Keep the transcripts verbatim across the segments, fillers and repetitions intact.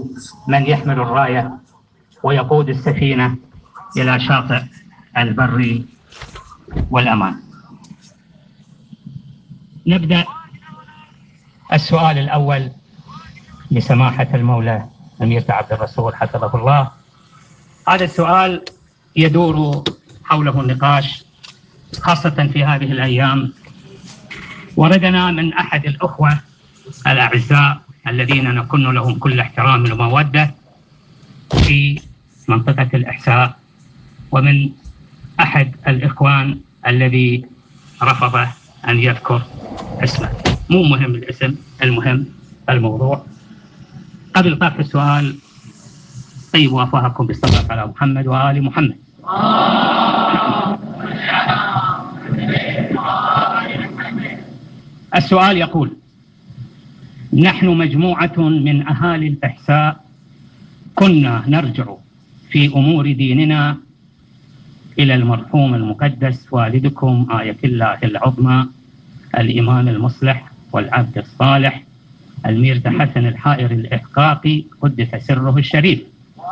من يحمل الراية ويقود السفينة إلى شاطئ البر والأمان. نبدأ السؤال الأول لسماحة المولى أمير عبد الرسول حفظه الله. هذا السؤال يدور حوله النقاش خاصة في هذه الأيام. وردنا من أحد الأخوة الأعزاء الذين نكن لهم كل احترام ومودة في منطقة الإحساء، ومن أحد الإخوان الذي رفض أن يذكر اسمه. مو مهم الاسم، المهم الموضوع. قبل طرح السؤال طيبوا أفواهكم بالصلاة على محمد وآل محمد. السؤال يقول: نحن مجموعة من أهالي الإحساء كنا نرجع في أمور ديننا إلى المرحوم المقدس والدكم آية الله العظمى الإمام المصلح والعبد الصالح الميرزا حسن الحائري الإحقاقي قدس سره الشريف.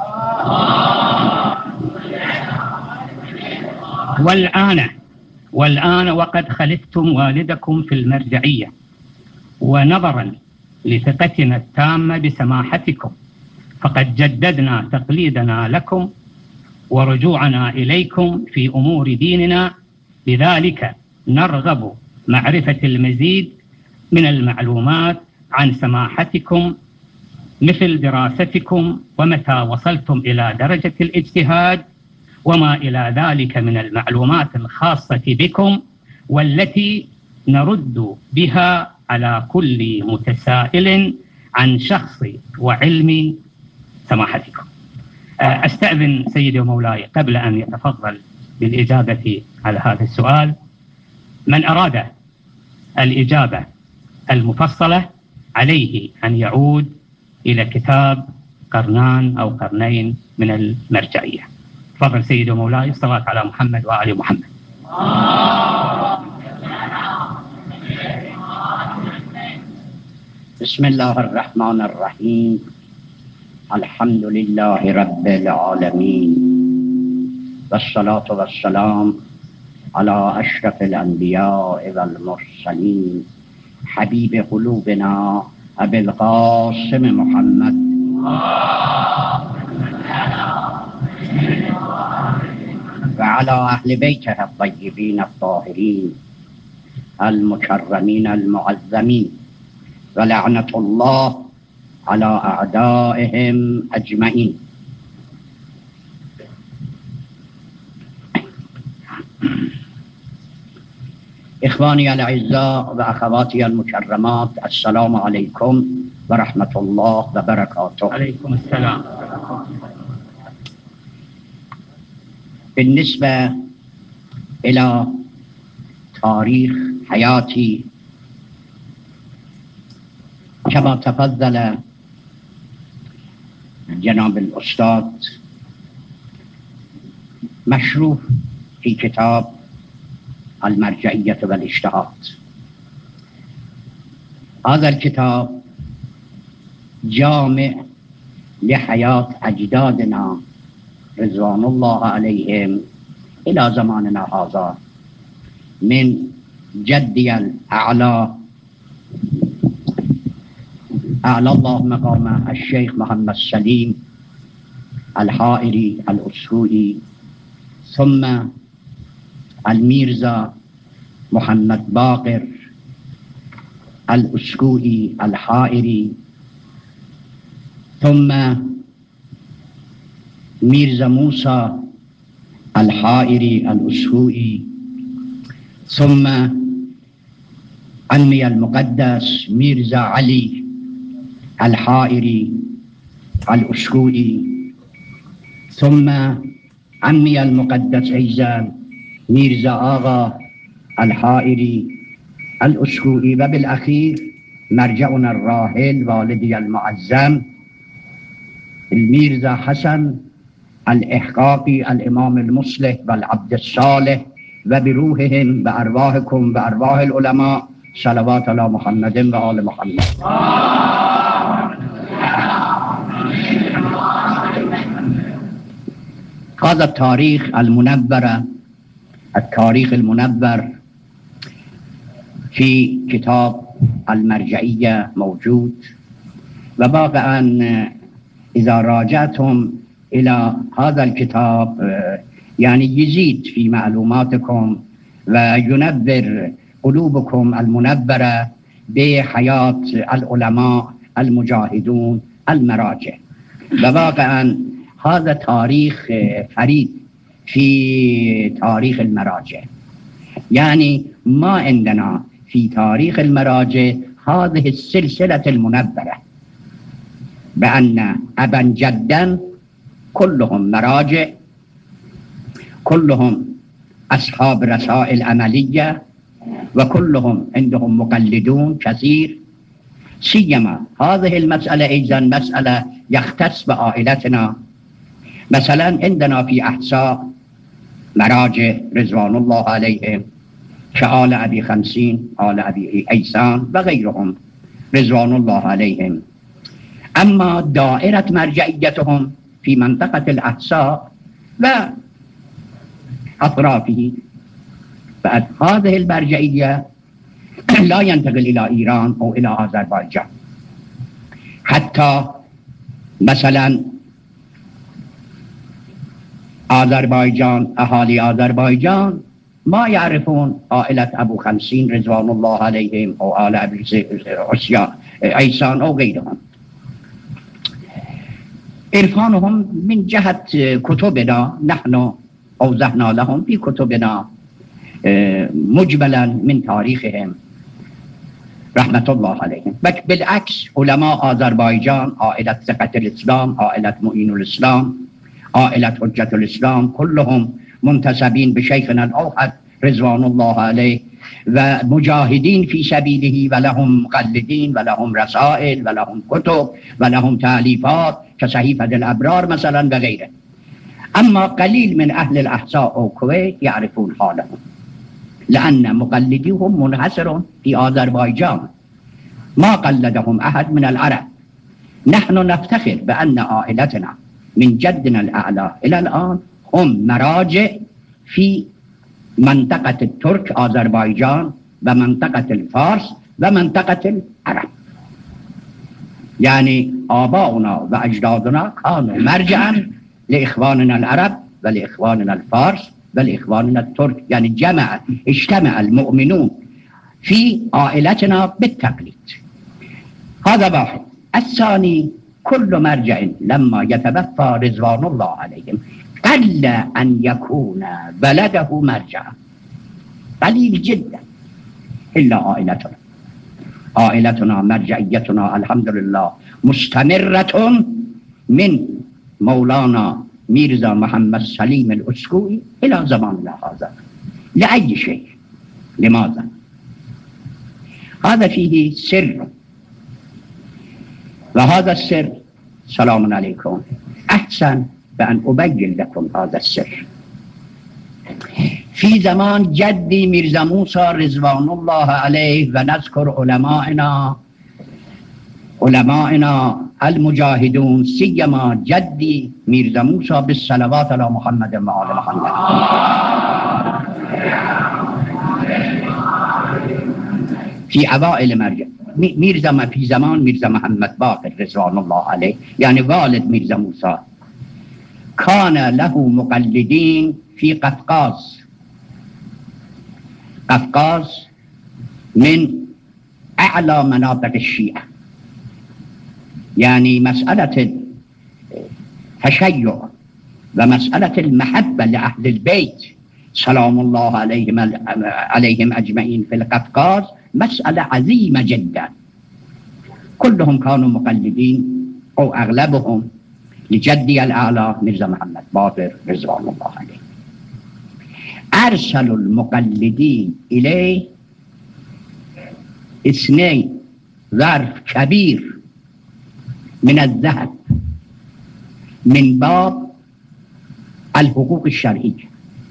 والآن والآن وقد خلفتم والدكم في المرجعية، ونظرا لثقتنا التامة بسماحتكم فقد جددنا تقليدنا لكم ورجوعنا إليكم في أمور ديننا، لذلك نرغب معرفة المزيد من المعلومات عن سماحتكم، مثل دراستكم ومتى وصلتم إلى درجة الاجتهاد وما إلى ذلك من المعلومات الخاصة بكم، والتي نرد بها على كل متسائل عن شخص وعلم سماحتكم. أستأذن سيدي ومولاي قبل أن يتفضل بالإجابة على هذا السؤال من أراد الإجابة المفصلة عليه أن يعود إلى كتاب قرنان أو قرنين من المرجعية. تفضل سيدي ومولاي، الصلاة على محمد وآل محمد. بسم الله الرحمن الرحيم. الحمد لله رب العالمين، والصلاة والسلام على أشرف الأنبياء والمرسلين، حبيب قلوبنا أبي القاسم محمد وعلى أهل بيته الطيبين الطاهرين المكرمين المعظمين، ولعنة الله على أعدائهم أجمعين. إخواني الأعزاء وأخواتي المكرمات، السلام عليكم ورحمة الله وبركاته. عليكم السلام. بالنسبة إلى تاريخ حياتي كما تفضل جناب الأستاذ مشروح في كتاب المرجعية والاجتهاد. هذا الكتاب جامع لحياة أجدادنا رضوان الله عليهم إلى زماننا هذا، من جدي الأعلى أعلى الله مقام الشيخ محمد سليم الحائري الأسكوئي، ثم الميرزا محمد باقر الأسكوئي الحائري، ثم ميرزا موسى الحائري الأسكوئي، ثم عمي المقدس ميرزا علي الحائري الأسكوئي، ثم عمي المقدس أيضا ميرزا آغا الحائري الأسكوئي، وبالأخير مرجعنا الراحل والدي المعظم الميرزا حسن الإحقاقي الإمام المصلح والعبد الصالح، وبروحهم بأرواحكم بأرواح العلماء صلوات على محمد وآل محمد. هذا التاريخ المنور التاريخ المنور في كتاب المرجعية موجود، وواقعا إذا راجعتم إلى هذا الكتاب يعني يزيد في معلوماتكم وينور قلوبكم المنورة بحياة العلماء المجاهدون المراجع. وواقعا هذا تاريخ فريد في تاريخ المراجع، يعني ما عندنا في تاريخ المراجع هذه السلسلة المنورة بأن أبا جدا كلهم مراجع، كلهم أصحاب رسائل عملية، وكلهم عندهم مقلدون كثير. سيما هذه المسألة أيضا مسألة يختص بعائلتنا. مثلا عندنا في أحساء مراجع رضوان الله عليهم كآل أبي خمسين، آل أبي عيسان وغيرهم رضوان الله عليهم. أما دائرة مرجعيتهم في منطقة الأحساء وأطرافه، بعد هذه المرجعية لا ينتقل إلى إيران أو إلى أذربيجان. حتى مثلا أذربيجان، أهالي أذربيجان ما يعرفون عائلة أبو خمسين رضوان الله عليهم أو آل أبي عيسان أو غيرهم. عرفانهم من جهة كتبنا، نحن أوضحنا لهم في كتبنا مجملا من تاريخهم رحمة الله عليهم. بالعكس علماء أذربيجان، عائلة ثقة الإسلام، عائلة معين الإسلام، عائلة حجة الإسلام، كلهم منتسبين بشيخنا الأوحد رضوان الله عليه ومجاهدين في سبيله، ولهم مقلدين ولهم رسائل ولهم كتب ولهم تأليفات كصحيفة الأبرار مثلا وغيره. أما قليل من أهل الأحساء أو الكويت يعرفون حالهم، لأن مقلديهم منحصر في أذربيجان، ما قلدهم أحد من العرب. نحن نفتخر بأن عائلتنا من جدنا الأعلى إلى الآن هم مراجع في منطقة الترك أذربيجان ومنطقة الفارس ومنطقة العرب. يعني آباؤنا وأجدادنا كانوا مرجعا لإخواننا العرب ولإخواننا الفارس ولإخواننا الترك، يعني جمع اجتمع المؤمنون في عائلتنا بالتقليد. هذا واحد. الثاني، كل مرجع لما يتوفى رضوان الله عليهم قل أن يكون بلده مرجعا، قليل جدا، إلا عائلتنا. عائلتنا مرجعيتنا الحمد لله مستمرة من مولانا ميرزا محمد سليم الأسكوي إلى زماننا هذا. لأي شيء. لماذا؟ هذا فيه سر، وهذا السر سلام عليكم أحسن بأن أبين لكم هذا السر. في زمان جدي ميرزا موسى رضوان الله عليه، ونذكر علمائنا علمائنا المجاهدون سيما جدي ميرزا موسى بالصلوات على محمد وعلى محمد. في أوائل مرجع ميرزا ما في زمان ميرزا محمد باقر رضوان الله عليه، يعني والد ميرزا موسى، كان له مقلدين في قفقاز. قفقاز من أعلى مناطق الشيعة، يعني مسألة التشيع ومسألة المحبة لأهل البيت سلام الله عليهم عليهم أجمعين في القفقاز مسألة عظيمة جدا. كلهم كانوا مقلدين أو أغلبهم لجدي الأعلى ميرزا محمد باقر رضوان الله عليه. أرسلوا المقلدين إليه اثنين ظرف كبير من الذهب من باب الحقوق الشرعية،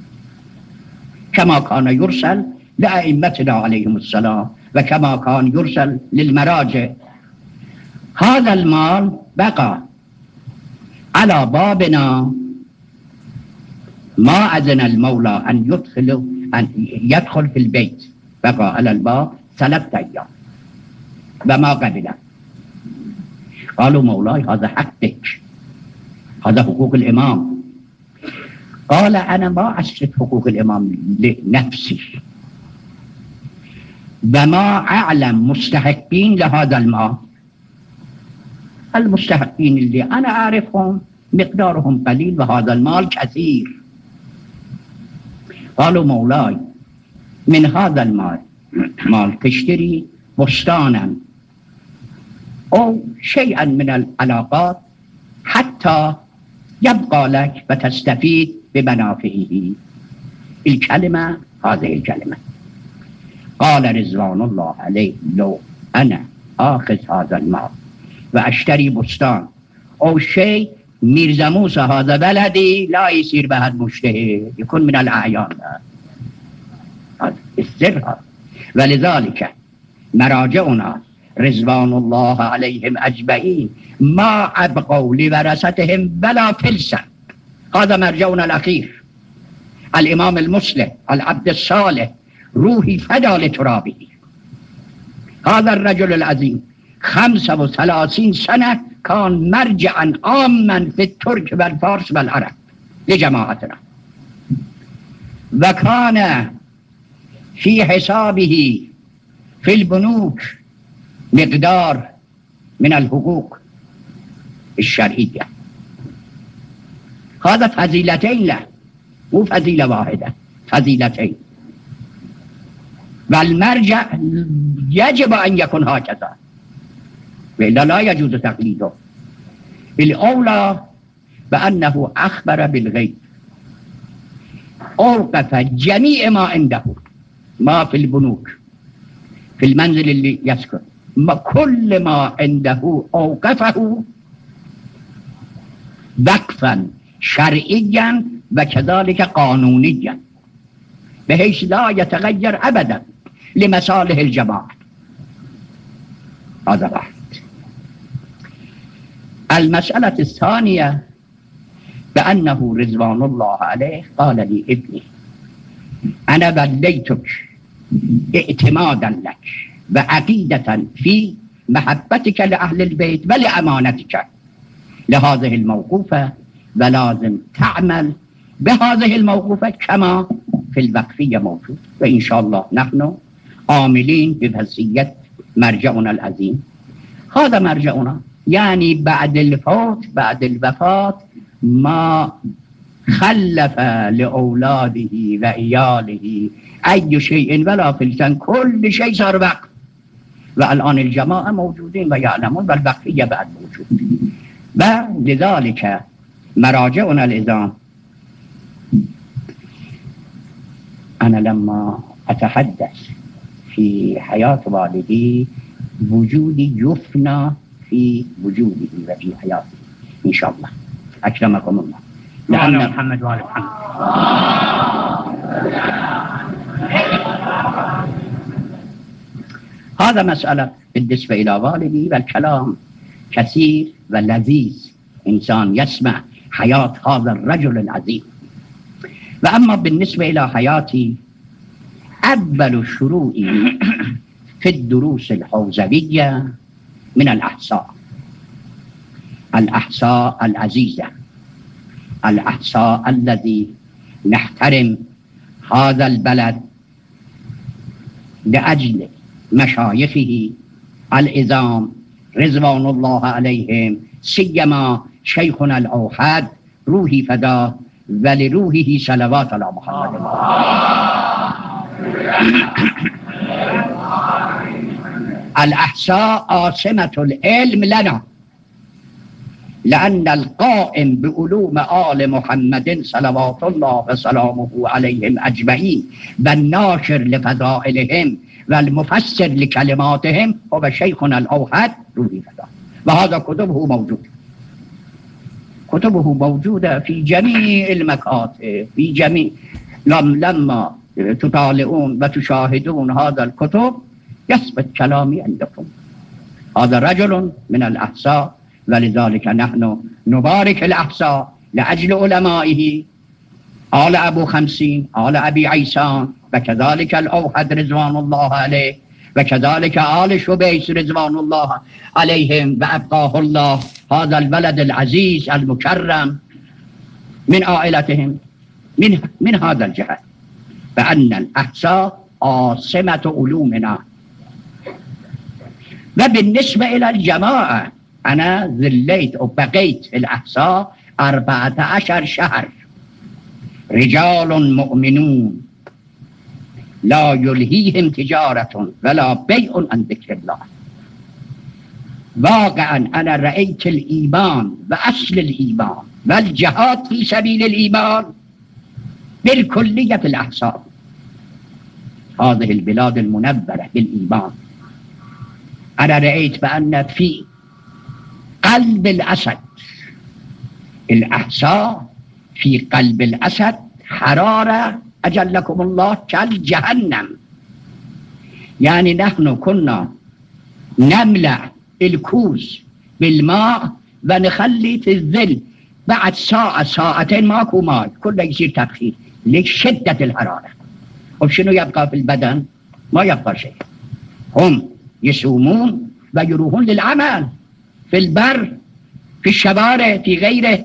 كما كان يرسل لأئمتنا عليهم السلام وكما كان يرسل للمراجع. هذا المال بقى على بابنا ما أذن المولى أن يدخل أن يدخل في البيت، بقى على الباب ثلاثة أيام وما قبله. قالوا مولاي هذا حقك، هذا حقوق الإمام. قال أنا ما أشرف حقوق الإمام لنفسي، وما أعلم مستحقين لهذا المال. المستحقين اللي أنا أعرفهم مقدارهم قليل وهذا المال كثير. قالوا مولاي من هذا المال مال تشتري بستانا أو شيئا من العلاقات حتى يبقى لك وتستفيد بمنافعه. الكلمة هذه الكلمة. قال رضوان الله عليه لو أنا آخذ هذا المال وأشتري بستان أو شيء، ميرزا موسى هذا بلدي لا يصير بهذا مجتهد، يكون من الأعيان. هذا السر هذا. ولذلك مراجعنا رضوان الله عليهم أجمعين ما أبقوا لورثتهم بلا فلسا. هذا مرجعنا الأخير، الإمام المسلم العبد الصالح روحي فدا لترابه. هذا الرجل العظيم خمسة وثلاثين سنة كان مرجعا عاما في الترك والفارس والعرب لجماعتنا، وكان في حسابه في البنوك مقدار من الحقوق الشرعية. هذا فضيلتين له، مو فضيلة واحدة، فضيلتين. والمرجع يجب أن يكون هكذا وإلا لا يجوز تقليده. الأولى بأنه أخبر بالغيب، أوقف جميع ما عنده، ما في البنوك، في المنزل اللي يسكن، ما كل ما عنده أوقفه وقفا شرعيا وكذلك قانونيا بحيث لا يتغير أبدا لمصالح الجماعة. هذا واحد. المسألة الثانية بأنه رضوان الله عليه قال لي ابني أنا بليتك اعتمادا لك وعقيدة في محبتك لأهل البيت ولأمانتك لهذه الموقوفة، ولازم تعمل بهذه الموقوفة كما في الوقفية موجود، وإن شاء الله نحن عاملين بوصية مرجعنا العظيم. هذا مرجعنا، يعني بعد الفوت بعد الوفاة ما خلف لأولاده وعياله أي شيء ولا فلسا، كل شيء صار وقف. والآن الجماعة موجودين ويعلمون والوقفية بعد موجود. ولذلك مراجعنا الإذان، أنا لما أتحدث في حياة والدي وجودي يفنى في وجوده وفي حياته إن شاء الله. أكرمكم الله. وعلى محمد وعلى محمد. هذا مسألة بالنسبة إلى والدي، والكلام كثير ولذيذ، إنسان يسمع حياة هذا الرجل العظيم. وأما بالنسبة إلى حياتي، أول شروعي في الدروس الحوزوية من الأحصاء، الأحصاء العزيزة، الأحصاء الذي نحترم هذا البلد لأجل مشايخه العظام رضوان الله عليهم، سيما شيخنا الأوحد روحي فداه ولروحه صلوات على محمد. الأحصاء عاصمة العلم لنا، لأن القائم بعلوم آل محمد صلوات الله وسلامه عليهم أجمعين والناشر لفضائلهم والمفسر لكلماتهم هو شيخنا الأوحد روحي فداه. وهذا كتبه موجود، كتبه موجودة في جميع المكاتب، في جميع لما تطالعون وتشاهدون هذا الكتب يثبت كلامي عندكم. هذا رجل من الأحصاء، ولذلك نحن نبارك الأحصاء لأجل علمائه آل ابو خمسین، آل ابی عیسان و كذلك الاوحد رضوان الله علیه و كذلك آل شبیس رضوان الله علیهم و ابقاه الله هذا الولد العزیز المكرم من عائلتهم من من هذا الجهة، فأن الأحساء عاصمة علومنا. وبالنسبة إلى الجماعة أنا ظليت وبقيت في الأحساء أربعة عشر شهر، رجال مؤمنون لا يلهيهم تجارة ولا بيع عن ذكر الله. واقعا أنا رأيت الإيمان وأصل الإيمان والجهاد في سبيل الإيمان بالكلية في الأحساء، هذه البلاد المنورة بالإيمان. أنا رأيت بأن في قلب الأسد الأحساء، في قلب الأسد حرارة أجلكم الله كالجهنم. يعني نحن كنا نملأ الكوز بالماء ونخلي في الظل، بعد ساعة ساعتين ماكو ماء، كله يصير تبخير لشدة الحرارة. وشنو يبقى في البدن؟ ما يبقى شيء. هم يصومون ويروحون للعمل في البر، في الشوارع، في غيره.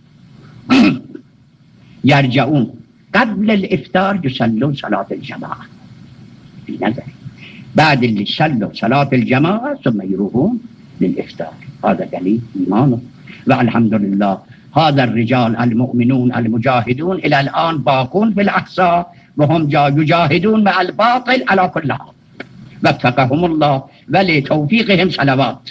يرجعون قبل الإفطار يصلون صلاة الجماعة في نظري، بعد اللي صلوا صلاة الجماعة ثم يروحون للإفطار. هذا دليل إيمانه. والحمد لله هذا الرجال المؤمنون المجاهدون إلى الآن باقون في الأحساء، وهم يجاهدون مع الباطل على كل حال. وفقهم الله ولتوفيقهم صلوات.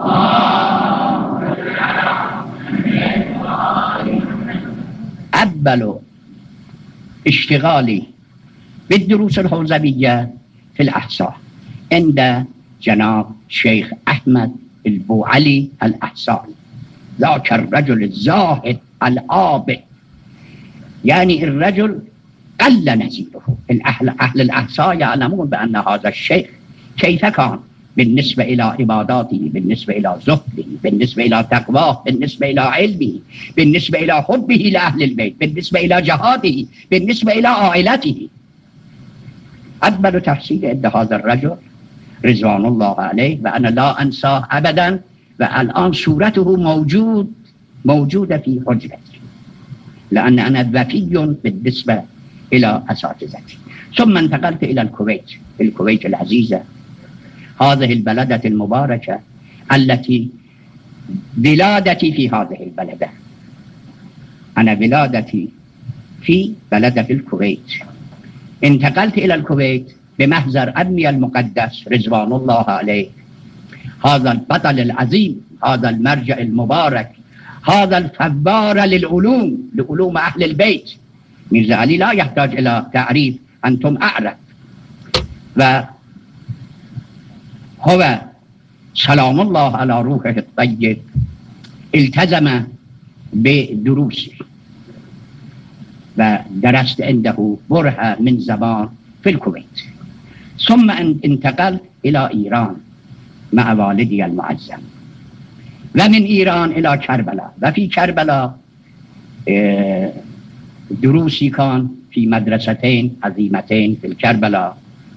أبلوا اشتغالي بالدروس الحوزبية في الأحساء عند جناب شيخ أحمد البوعلي الأحسائي، ذاك الرجل الزاهد العابد. يعني الرجل قل نزيله. الأهل أهل الأحساء يعلمون بأن هذا الشيخ كيف كان بالنسبة إلى عباداته، بالنسبة إلى زهده، بالنسبة إلى تقواه، بالنسبة إلى علمه، بالنسبة إلى حبه لأهل البيت، بالنسبة إلى جهاده، بالنسبة إلى عائلته. أكبر تحصيل عند هذا الرجل رضوان الله عليه، وأنا لا أنساه أبدا. والآن صورته موجود موجودة في حجرتي، لأن أنا وفي بالنسبة إلى أساتذتي. ثم انتقلت إلى الكويت، الكويت العزيزة، هذه البلدة المباركة التي ولادتي في هذه البلدة. أنا ولادتي في بلدة في الكويت. انتقلت إلى الكويت بمحضر أبني المقدس رضوان الله عليه، هذا البطل العظيم، هذا المرجع المبارك، هذا الفبار للعلوم، لعلوم أهل البيت. ميرزا علي لا يحتاج إلى تعريف، أنتم أعرف. وهو سلام الله على روحه الطيب التزم بدروسه ودرست عنده برهة من زمان في الكويت. ثم انتقلت إلى إيران مع والدي المعزم، ومن إيران إلى كربلاء. وفي كربلاء دروسي كان في مدرستين عظيمتين في الكربلاء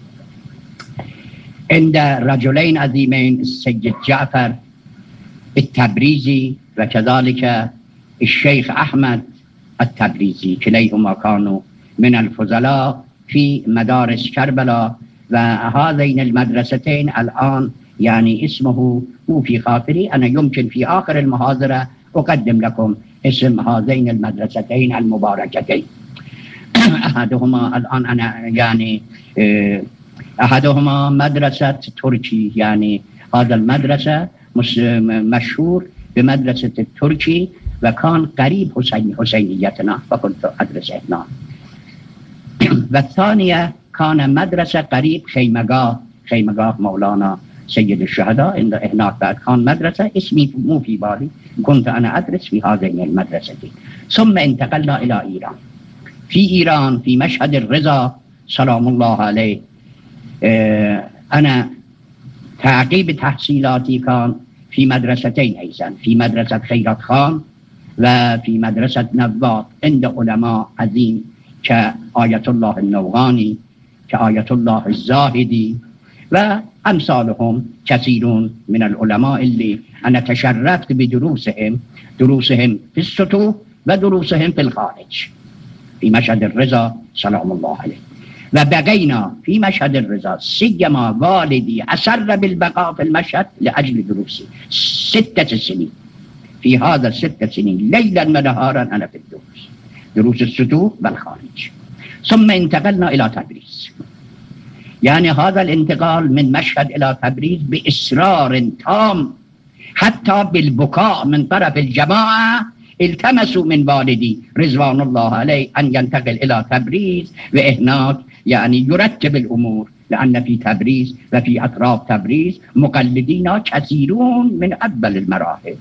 عند رجلين عظيمين، السيد جعفر التبريزي وكذلك الشيخ أحمد التبريزي، كليهما كانوا من الفضلاء في مدارس كربلاء. وهذين المدرستين الآن يعني اسمه مو في خاطري، أنا يمكن في آخر المحاضرة أقدم لكم اسم هذين المدرستين المباركتين. أحدهما الآن أنا يعني أحدهما مدرسة تركي، يعني هذا المدرسة مشهور بمدرسة التركي، وكان قريب حسين حسينيتنا فكنت أدرس هناك. والثانية كان مدرسة قريب خيمقاه، خيمقاه مولانا سيد الشهداء، هناك بعد كان مدرسة اسمي مو في بالي، كنت أنا أدرس في هذين المدرستين. ثم انتقلنا إلى إيران. في إيران في مشهد الرضا سلام الله عليه، أنا تعقيب تحصيلاتي كان في مدرستين أيضا، في مدرسة خيرات خان وفي مدرسة نبات عند علماء عظيم كآية الله النوغاني، كآية الله الزاهدي وأمثالهم كثيرون من العلماء اللي أنا تشرفت بدروسهم، دروسهم في السطوح ودروسهم في الخارج في مشهد الرضا سلام الله عليه. وبقينا في مشهد الرضا سيما والدي أسر بالبقاء في المشهد لأجل دروسي ستة سنين. في هذا الستة سنين ليلا ونهارا أنا في الدروس، دروس السطوح والخارج. ثم انتقلنا إلى تبريز. يعني هذا الانتقال من مشهد إلى تبريز بإصرار تام، حتى بالبكاء من طرف الجماعة التمسوا من والدي رضوان الله عليه أن ينتقل إلى تبريز، وهناك يعني يرتب الأمور، لأن في تبريز وفي أطراف تبريز مقلدين كثيرون من أفضل المراحل،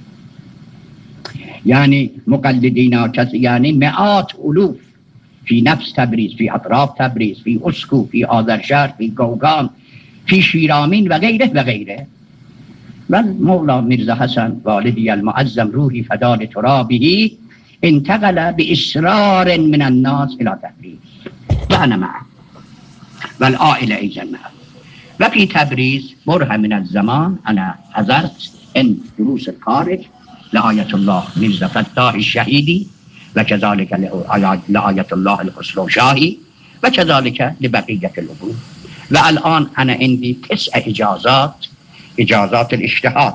يعني مقلدين كثير، يعني مئات ألوف في نفس تبريز، في أطراف تبريز، في أسكو، في آذرشهر، في گوگان، في شيرامين وغيره وغيره. والمولى مرزا حسن والدي المعظم روحي فداء لترابه انتقل بإصرار من الناس إلى تبريز وأنا معه والعائلة أيضا معه. وفي تبريز برهة من الزمان أنا حضرت إن دروس الخارج لآية الله مرزا فتاح الشهيدي، وكذلك لآية الله الخسروشاهي، وكذلك لبقية الأبوه. والآن أنا عندي تسع إجازات، إجازات الاجتهاد.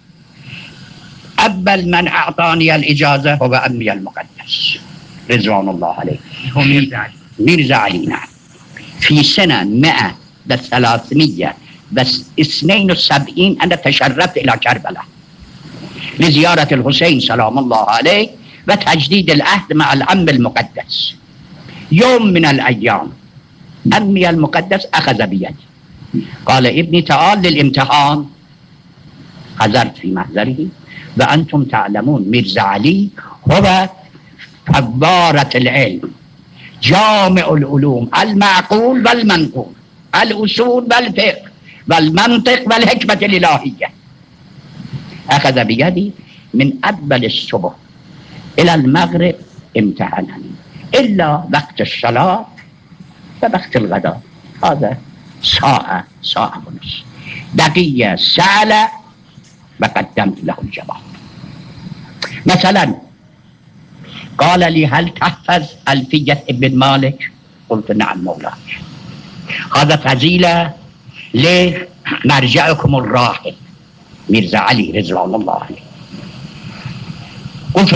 أول من أعطاني الإجازة هو أمي المقدس رضوان الله عليه، هو ميرزا علي. ميرزا علي نعم، في سنة مئة وثلاثمية واثنين وسبعين أنا تشرفت إلى كربلاء لزيارة الحسين سلام الله عليه وتجديد العهد مع العم المقدس. يوم من الأيام أمي المقدس أخذ بيدي قال ابني تعال للامتحان. حضرت في محضره وأنتم تعلمون ميرزا علي هو فضارة العلم، جامع العلوم، المعقول والمنقول، الأصول والفقه والمنطق والحكمة الإلهية. أخذ بيدي من أول الصبح إلى المغرب امتحنني، إلا وقت الصلاة ووقت الغداء، هذا ساعة ساعة ونص، دقيقة سأل وقدمت له الجواب. مثلا قال لي هل تحفظ ألفية ابن مالك؟ قلت نعم مولاي. هذا فضيلة لمرجعكم الراحل ميرزا علي رضوان الله عليه.